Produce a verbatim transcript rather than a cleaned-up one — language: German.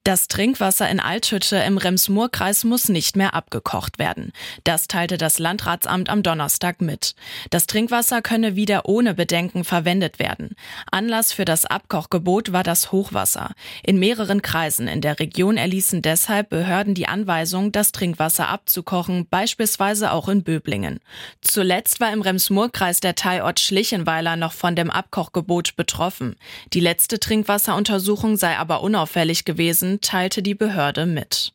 Das Trinkwasser in Althütte im Rems-Murr-Kreis muss nicht mehr abgekocht werden. Das teilte das Landratsamt am Donnerstag mit. Das Trinkwasser könne wieder ohne Bedenken verwendet werden. Anlass für das Abkochgebot war das Hochwasser. In mehreren Kreisen in der Region erließen deshalb Behörden die Anweisung, das Trinkwasser abzukochen, beispielsweise auch in Böblingen. Zuletzt war im Rems-Murr-Kreis der Teilort Schlichenweiler noch von dem Abkochgebot betroffen. Die letzte Trinkwasseruntersuchung sei aber unauffällig gewesen, teilte die Behörde mit.